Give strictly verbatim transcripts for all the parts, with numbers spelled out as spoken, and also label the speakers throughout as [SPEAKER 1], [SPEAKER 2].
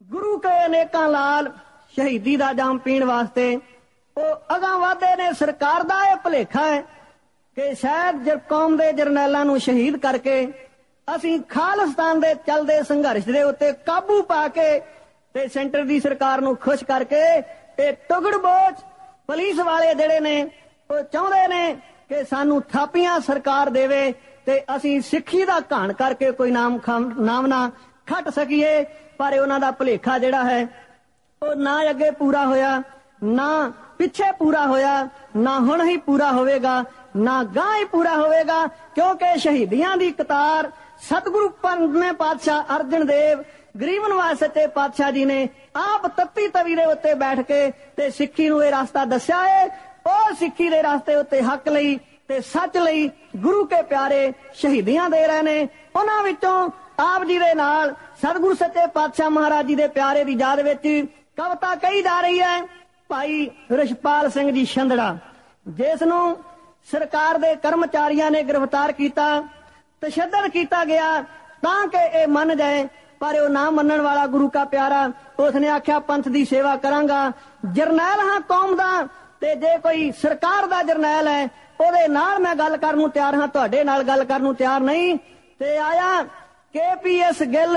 [SPEAKER 1] ਗੁਰੂ ਕੇ ਅਨੇਕਾਂ ਲਾਲ ਸ਼ਹੀਦੀ ਦਾ ਜਾਮ ਪੀਣ ਵਾਸਤੇ ਉਹ ਅਗਾਂਹ ਵਧਦੇ ਨੇ। ਸਰਕਾਰ ਦਾ ਇਹ ਭੁਲੇਖਾ ਹੈ ਕਿ ਸ਼ਾਇਦ ਜਰ ਕੌਮ ਦੇ ਜਰਨੈਲਾਂ ਨੂੰ ਸ਼ਹੀਦ ਕਰਕੇ ਅਸੀਂ ਖਾਲਿਸਤਾਨ ਦੇ ਚੱਲਦੇ ਸੰਘਰਸ਼ ਦੇ ਉੱਤੇ ਕਾਬੂ ਪਾ ਕੇ ਤੇ ਸੈਂਟਰ ਦੀ ਸਰਕਾਰ ਨੂੰ ਖੁਸ਼ ਕਰਕੇ ਇਹ ਟੁਗੜਬੋਚ ਪੁਲਿਸ ਵਾਲੇ ਜਿਹੜੇ ਨੇ ਉਹ ਚਾਹੁੰਦੇ ਨੇ ਕਿ ਸਾਨੂੰ ਥਾਪੀਆਂ ਸਰਕਾਰ ਦੇਵੇ ਤੇ ਅਸੀਂ ਸਿੱਖੀ ਦਾ ਘਾਣ ਕਰਕੇ ਕੋਈ ਨਾਮ ਨਾਮ ਨਾ ਖੱਟ ਸਕੀਏ। ਪਰ ਉਹਨਾਂ ਦਾ ਭੁਲੇਖਾ ਜਿਹੜਾ ਹੈ ਉਹ ਨਾ ਅੱਗੇ ਪੂਰਾ ਹੋਇਆ, ਨਾ ਪਿੱਛੇ ਪੂਰਾ ਹੋਇਆ, ਨਾ ਹੁਣ ਹੀ ਪੂਰਾ ਹੋਵੇਗਾ, ਨਾ ਗਾਂ ਹੀ ਪੂਰਾ ਹੋਵੇਗਾ। ਕਿਉਂਕਿ ਸ਼ਹੀਦੀਆਂ ਦੀ ਕਤਾਰ ਸਤਿਗੁਰੂ ਪੰਜਵੇਂ ਪਾਤਸ਼ਾਹ ਅਰਜਨ ਦੇਵ ਗਰੀਬ ਨਿਵਾਜ ਸੱਚੇ ਪਾਤਸ਼ਾਹ ਜੀ ਨੇ ਆਪ ਤੱਤੀ ਤਵੀ ਦੇ ਉੱਤੇ ਬੈਠ ਕੇ ਤੇ ਸਿੱਖੀ ਨੂੰ ਇਹ ਰਸਤਾ ਦੱਸਿਆ ਹੈ। ਉਹ ਸਿੱਖੀ ਦੇ ਰਸਤੇ ਉੱਤੇ ਹੱਕ ਲਈ ਤੇ ਸੱਚ ਲਈ ਗੁਰੂ ਕੇ ਪਿਆਰੇ ਸ਼ਹੀਦੀਆਂ ਦੇ ਰਹੇ ਨੇ। ਉਹਨਾਂ ਵਿੱਚੋਂ ਆਪ ਜੀ ਦੇ ਨਾਲ ਸਤਿਗੁਰੂ ਸੱਚੇ ਪਾਤਸ਼ਾਹ ਮਹਾਰਾਜ ਜੀ ਦੇ ਪਿਆਰੇ ਦੀ ਯਾਦ ਵਿੱਚ ਕਵਿਤਾ ਕਹੀ ਜਾ ਰਹੀ ਹੈ। ਭਾਈ ਰਿਸ਼ਪਾਲ ਸਿੰਘ ਜੀ ਛੰਦੜਾ, ਜਿਸ ਨੂੰ ਸਰਕਾਰ ਦੇ ਕਰਮਚਾਰੀਆਂ ਨੇ ਗ੍ਰਿਫਤਾਰ ਕੀਤਾ, ਤਸ਼ੱਦਦ ਕੀਤਾ ਗਿਆ ਤਾਂ ਕਿ ਇਹ ਮੰਨ ਜਾਏ, ਪਰ ਉਹ ਨਾ ਮੰਨਣ ਵਾਲਾ ਗੁਰੂ ਕਾ ਪਿਆਰਾ ਉਸਨੇ ਆਖਿਆ ਪੰਥ ਦੀ ਸੇਵਾ ਕਰਾਂਗਾ। ਜਰਨੈਲ ਹਾਂ ਕੌਮ ਦਾ, ਤੇ ਜੇ ਕੋਈ ਸਰਕਾਰ ਦਾ ਜਰਨੈਲ ਹੈ ਉਹਦੇ ਨਾਲ ਮੈਂ ਗੱਲ ਕਰਨ ਨੂੰ ਤਿਆਰ ਹਾਂ, ਤੁਹਾਡੇ ਨਾਲ ਗੱਲ ਕਰਨ ਨੂੰ ਤਿਆਰ ਨਹੀਂ। ਤੇ ਆਇਆ ਕੇ ਪੀ ਐਸ ਗਿੱਲ,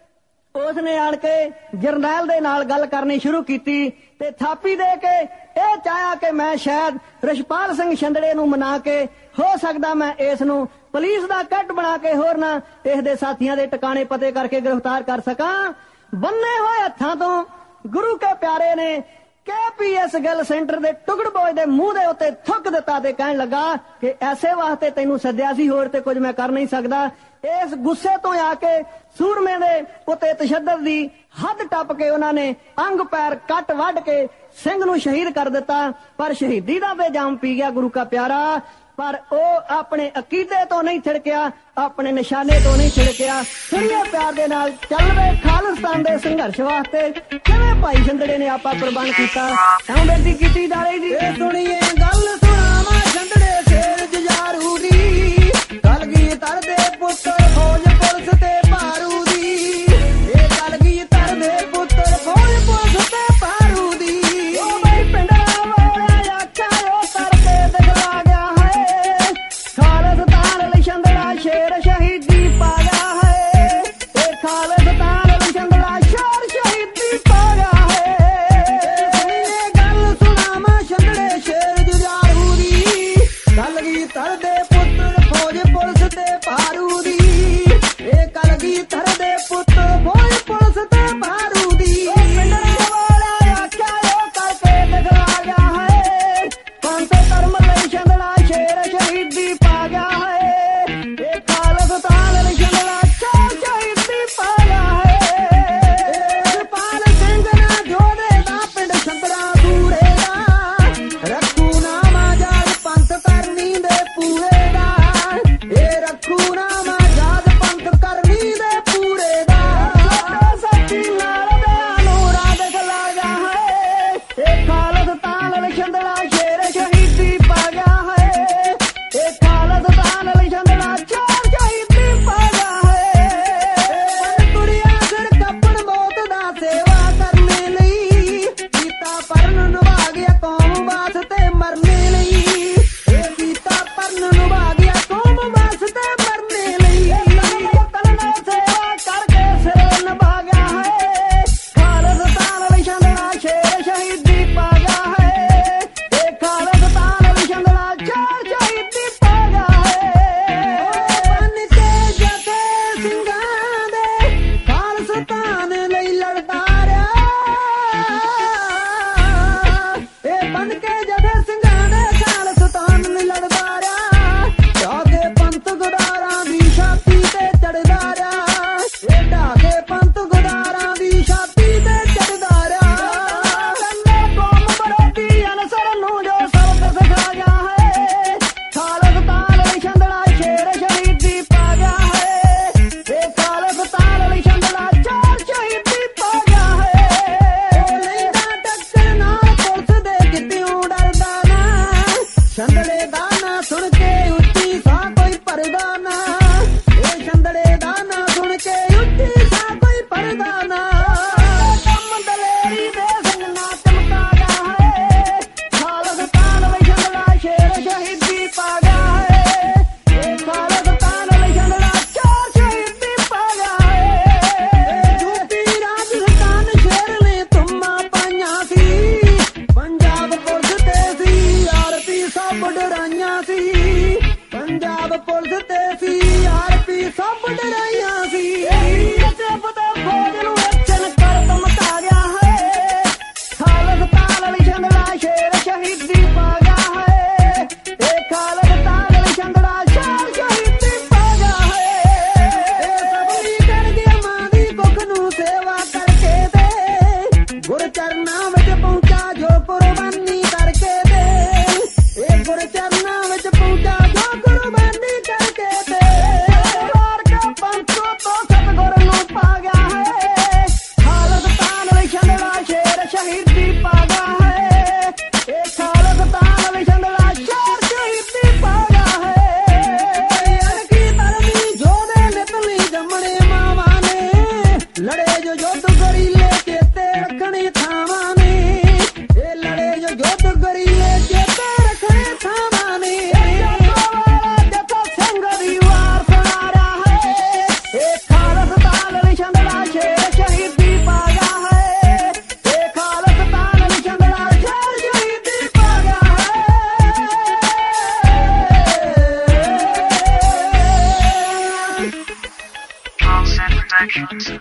[SPEAKER 1] ਉਸਨੇ ਆਣ ਕੇ ਜਰਨੈਲ ਦੇ ਨਾਲ ਗੱਲ ਕਰਨੀ ਸ਼ੁਰੂ ਕੀਤੀ ਤੇ ਥਾਪੀ ਦੇ ਕੇ ਇਹ ਚਾਹਿਆ ਕਿ ਮੈਂ ਸ਼ਾਇਦ ਰਿਸ਼ਪਾਲ ਸਿੰਘ ਛੰਦੜੇ ਨੂੰ ਮਨਾ ਕੇ ਹੋ ਸਕਦਾ ਮੈਂ ਇਸ ਨੂੰ ਪੁਲਿਸ ਦਾ ਕੱਟ ਬਣਾ ਕੇ ਹੋਰ ਨਾ ਇਸ ਦੇ ਸਾਥੀਆਂ ਦੇ ਟਿਕਾਣੇ ਪਤੇ ਕਰਕੇ ਗ੍ਰਿਫਤਾਰ ਕਰ ਸਕਾਂ। ਬੰਨੇ ਹੋਏ ਹੱਥਾਂ ਤੋਂ ਗੁਰੂ ਕੇ ਪਿਆਰੇ ਨੇ K P S Gill centre ਦੇ ਟੁਕੜਬੋਝ ਦੇ ਮੂੰਹ ਦੇ ਉੱਤੇ ਥੁੱਕ ਦਿੱਤਾ ਤੇ ਕਹਿਣ ਲੱਗਾ ਕਿ ਐਸੇ ਵਾਸਤੇ ਤੈਨੂੰ ਸੱਦਿਆ ਸੀ, ਹੋਰ ਤੇ ਕੁਝ ਮੈਂ ਕਰ ਨਹੀਂ ਸਕਦਾ। ਇਸ ਗੁੱਸੇ ਤੋਂ ਆ ਕੇ ਸੂਰਮੇ ਦੇ ਉੱਤੇ ਤਸ਼ੱਦਦ ਦੀ ਹੱਦ ਟੱਪ ਕੇ ਉਹਨਾਂ ਨੇ ਅੰਗ ਪੈਰ ਕੱਟ ਵੱਢ ਕੇ ਸਿੰਘ ਨੂੰ ਸ਼ਹੀਦ ਕਰ ਦਿੱਤਾ। ਪਰ ਸ਼ਹੀਦੀ ਦਾ ਤੇ ਜਾਮ ਪੀ ਗਿਆ ਗੁਰੂ ਕਾ ਪਿਆਰਾ, ਪਰ ਉਹ ਆਪਣੇ ਅਕੀਦੇ ਤੋਂ ਨਹੀਂ ਥਿੜਕਿਆ, ਆਪਣੇ ਨਿਸ਼ਾਨੇ ਤੋਂ ਨਹੀਂ ਥਿੜਕਿਆ। ਸੁਣੀਏ ਪਿਆਰ ਦੇ ਨਾਲ ਚੱਲਵੇ ਖਾਲਿਸਤਾਨ ਦੇ ਸੰਘਰਸ਼ ਵਾਸਤੇ ਕਿਵੇਂ ਭਾਈ ਛੰਦੜੇ ਨੇ ਆਪਾ ਕੁਰਬਾਨ ਕੀਤਾ। ਐਂ ਬੇਨਤੀ ਕੀਤੀ ਜਾ ਰਹੀ ਜੀ,
[SPEAKER 2] ਇਹ ਸੁਣੀਏ ਗੱਲ ਸੁਣਾਵਾ ਛੰਦੜੇ ਸ਼ੇਰ ਜੁਝਾਰੂ ਦੀ, ਕਲਗੀ ਤਰਦੇ ਪੁੱਤਰ ਫੌਜ ਪੁਲਿਸ ਤੇ ਭਾਰੂ ਦੀ, ਇਹ ਕਲਗੀ ਤਰਦੇ ਪੁੱਤਰ ਫੌਜ ਪੁਲਿਸ ਤੇ ਭਾਰੂ ਦੀ।
[SPEAKER 1] ਉਹ ਬਈ ਪਿੰਡਾਂ ਵਾਲਿਆ ਆਖਿਆ ਉਹ ਤਰਦੇ ਦਿਖਲਾ ਗਿਆ ਹੈ, ਖਾਲਿਸਤਾਨ ਲਈ ਛੰਦੜਾ ਸ਼ੇਰ ਸ਼ਹੀਦੀ ਪਾ ਗਿਆ ਹੈ, ਇਹ ਖਾਲਿਸਤਾਨ ਲਈ ਛੰਦੜਾ ਸ਼ੇਰ ਸ਼ਹੀਦੀ ਪਾ ਗਿਆ ਹੈ।
[SPEAKER 2] ਸੁਣੀਏ ਗੱਲ ਸੁਣਾਵਾ ਛੰਦੜੇ ਸ਼ੇਰ ਜੁਝਾਰੂ ਦੀ, ਕਲਗੀ ਤਰਦੇ ਪੁੱਤਰ ਫੌਜ ਪੁਲਿਸ ਤੇ ਭਾਰੂ ਦੀ, ਇਹ ਕਲਗੀ ਤਰਦੇ ਪੁੱਤਰ ਫੌਜ ਪੁਲਿਸ ਤੇ ਭਾਰੂ ਦੀ।
[SPEAKER 1] ਪਿੰਡਾਂ ਵਾਲਿਆ ਆਖਿਆ ਉਹ ਕਰਕੇ ਦਿਖਲਾ ਗਿਆ ਹੈ, ਪੰਥ ਧਰਮ ਲਈ ਛੰਦੜਾ ਸ਼ੇਰ ਸ਼ਹੀਦੀ ਪਾ ਗਿਆ ਹੈ, ਇਹ ਖਾਲਿਸਤਾਨ ਲਈ ਛੰਦੜਾ ਸ਼ੇਰ ਸ਼ਹੀਦੀ ਪਾ ਗਿਆ ਹੈ।
[SPEAKER 2] ਕਿਰਪਾਲ ਸਿੰਘ ਨਾ ਜੋੜੇ ਦਾ ਪਿੰਡ ਛੰਦੜਾ ਦੂਰੇ ਦਾ, ਰੱਖੂ ਨਾਮ ਆਜ਼ਾਦ ਪੰਥ ਕਰਨੀ ਦੇ ਪੂਰੇ ਦਾ, ਇਹ ਰੱਖੂ ਨਾਮ ਆਜ਼ਾਦ ਪੰਥ ਕਰਨੀ ਦੇ ਪੂਰੇ ਦਾ।
[SPEAKER 1] ਸੱਚੀ ਨਾਲ ਬਿਆਨ ਨੂੰ ਰਾਹ ਦਿਖਲਾ ਗਿਆ ਹੈ, ਇਹ ਖਾਲਿਸਤਾਨ ਲਈ ਛੰਦੜਾ ਸ਼ੇਰ ਸ਼ਹੀਦੀ ਪਾ ਗਿਆ ਹੈ, ਇਹ ਖਾਲਿਸਤਾਨ ਲਈ ਛੰਦੜਾ ਸ਼ੇਰ ਸ਼ਹੀਦੀ ਪਾ ਗਿਆ ਹੈ।
[SPEAKER 2] ਤੁਰਿਆ ਸਿਰ ਕੱਪਣ ਮੌਤ ਦਾ ਸੇਵਾ ਕਰਨੇ ਲਈ, ਕੀਤਾ ਪਰਨ ਨਿਭਾ ਗਿਆ ਕੌਮ ਵਾਸਤੇ ਮਰਨੇ ਲਈ, ਇਹ ਕੀਤਾ ਪਰਨ ਨਿਭਾ ਗਿਆ ਕੌਮ ਵਾਸਤੇ ਮਰਨੇ ਲਈ।
[SPEAKER 1] ਤਨ ਨਾਲ ਸੇਵਾ ਕਰਕੇ ਸਿਰ ਨਿਭਾ ਗਿਆ ਹੈ, ਖਾਲਿਸਤਾਨ ਲਈ ਛੰਦੜਾ ਸ਼ੇਰ ਸ਼ਹੀਦੀ ਪਾ ਗਿਆ ਹੈ, ਇਹ ਖਾਲਿਸਤਾਨ ਲਈ ਛੰਦੜਾ ਸ਼ੇਰ ਸ਼ਹੀਦੀ ਪਾ ਗਿਆ ਹੈ।
[SPEAKER 2] ਬੰਨ ਕੇ ਜਥੇ ਸਿੰਘਾਂ ਦੇ ਖਾਲਿਸਤਾਨ ਲਈ ਲੜਦਾ ਰਿਹਾ, ਇਹ ਬੰਨ ਕੇ ਜਥੇ ਸਿੰਘਾਂ ਦੇ ਖਾਲਿਸਤਾਨ ਲਈ ਲੜਦਾ ਰਿਹਾ, ਢਾਕੇ ਪੰਥ ਗੁਦਾਰਾਂ ਦੀ ਛਾਤੀ ਤੇ ਚੜਦਾ ਰਿਹਾ, ਇਹ ਢਾਕੇ ਪੰਥ ਗੁਦਾਰਾਂ ਦੀ ਛਾਤੀ ਤੇ ਚੜਦਾ ਰਿਹਾ।
[SPEAKER 1] ਕੰਨੇ ਕੌਮ ਵਿਰੋਧੀ ਅਨਸਰ ਨੂੰ ਜੋ ਸਬਕ ਸਿਖਾ ਗਿਆ ਹੈ, ਖਾਲਿਸਤਾਨ ਲਈ ਛੰਦੜਾ ਸ਼ੇਰ ਸ਼ਹੀਦੀ ਪਾ ਗਿਆ ਹੈ, ਇਹ ਖਾਲਿਸਤਾਨ ਲਈ ਛੰਦੜਾ ਸ਼ੇਰ ਸ਼ਹੀਦੀ ਪਾ ਗਿਆ ਹੈ।
[SPEAKER 2] ਲੈਂਦਾ ਗੁਰ ਚਰਨਾਂ ਵਿੱਚ ਪਹੁੰਚਾ ਜੋ ਕੁਰਬਾਨੀ ਕਰਕੇ ਦੇ ਇਹ ਗੁਰ ਚਰਨਾਂ ਵਿੱਚ ਪਹੁੰਚਾ ਜੋ ਕੁਰਬਾਨੀ ਕਰਕੇ ਦੇ ਵਾਰ ਕੇ ਪੰਥੋਂ ਤੋਂ ਸਤਿਗੁਰ ਨੂੰ ਪਾ ਗਿਆ ਹੈ ਖਾਲਸਤਾਨ ਵਿੱਚ ਛੰਡੜਾ ਸ਼ੇਰ ਸ਼ਹੀਦੀ ਪਾ ਗਿਆ ਹੈ ਇਹ ਖਾਲਸਤਾਨ ਵਿੱਚ ਛੰਡੜਾ ਸ਼ੇਰ ਸ਼ਹੀਦੀ ਪਾ ਗਿਆ ਹੈ ਅਣਖੀ ਧਰਮੀ ਜੋਧੇ ਨਿਤਲੀ ਜੰਮਣੇ ਮਾਵਾਂ ਨੇ ਲੜੇ ਜੋ ਯੁੱਧ ਗਰੀਲੇ ਚੇਤੇ ਰੱਖਣੇ ਥਾਵਾਂ ਨੇ ਇਹ ਲੜੇ ਜੋ ਯੁੱਧ ਗਰੀਲੇ ਚੇਤੇ ਰੱਖਣੇ ਥਾਵਾਂ ਨੇ ਜਥਾ ਸਿੰਘ ਦੀ ਵਾਰ ਸੁਣਾ ਰਿਹਾ ਹੈ ਇਹ ਖਾਲਸਤਾਨ ਵਿੱਚ ਛੰਡੜਾ ਸ਼ੇਰ ਸ਼ਹੀਦੀ ਪਾ ਗਿਆ ਹੈ ਇਹ ਖਾਲਸਤਾਨ ਵਿੱਚ ਛੰਡੜਾ ਸ਼ੇਰ ਸ਼ਹੀਦੀ ਪਾ ਗਿਆ ਹੈ।